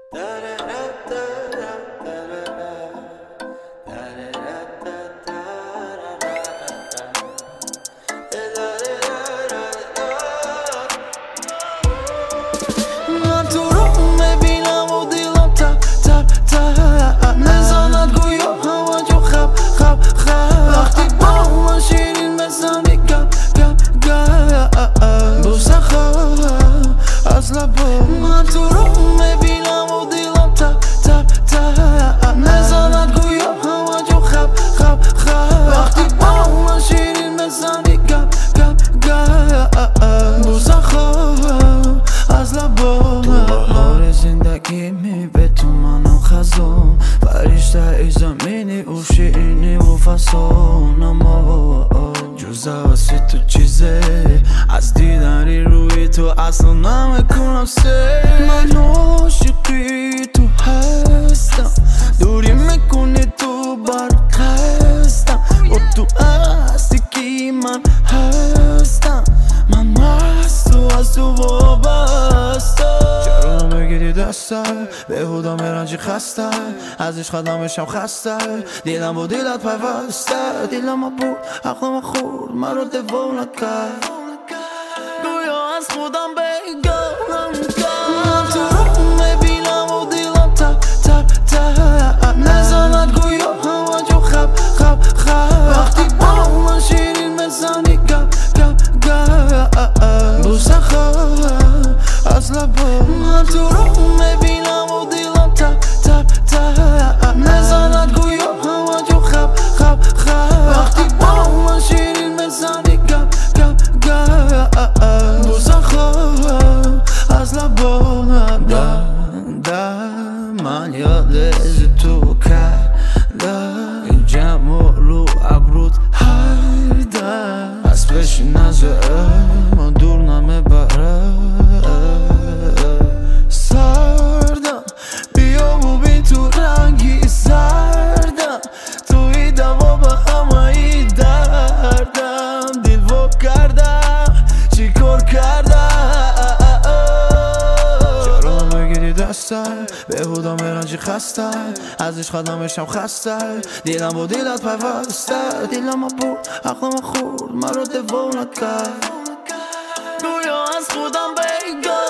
من تو رو میبینم و دیلم تپ تپ تپ نزاند گویا هوا جو خب خب خب وقتی با من شیرین بزنی گپ گپ گپ بوسه خواه از لبا من تو رو میبینم و دیلم تپ تپ تپ نزاند گویا هوا جو خب خب خب وقتی با من شیرین بزنی گپ گپ گپ بوسه خواه از لبا تو بهار زندگی می به تو منم خزان فرشته ای زمینی و شیرینی و فسان اما جز واسه تو چیزه از دیدنی روی تو اصلا نمیکنم سه من عاشقی تو هستم دوری میکنی تو برخستم و تو هستی که من هستم من مست و از تو وابستم چرا نمیگیری دستم بهودا میرنجی خسته ازش خدام بشم خسته دیلم با دیلت پیوسته دیلم بود عقلم خورد من رو دیوانه کرد گویا از خودم بگم من تو رو میبینم و دیلم تپ تپ تپ نزاند گویا هوا جو خب خب خب وقتی با من شیرین بزنی گپ گپ گپ بوسه خواه از لبا من تو رو میبینم و دیلم تپ تپ تپ نزاند گویا هوا جو خب خب خب وقتی با من شیرین بزنی گپ گپ گپ بوسه خواه از لبا من یاد از تو کردم این جمع رو ابرود هر دم از پیش نزد من دور نمیبره سردم بیا ببین تو رنگی سردم توی دوا به همه دردم دل و کردم چی کار کردم چرا نمیگیری دستم بهودا میرنجی خسته ازش خدام بشم خسته دیلم با دیلت پیوسته دیلم بود عقلم خورد من رو دیوانه کرد گویا از خودم بگم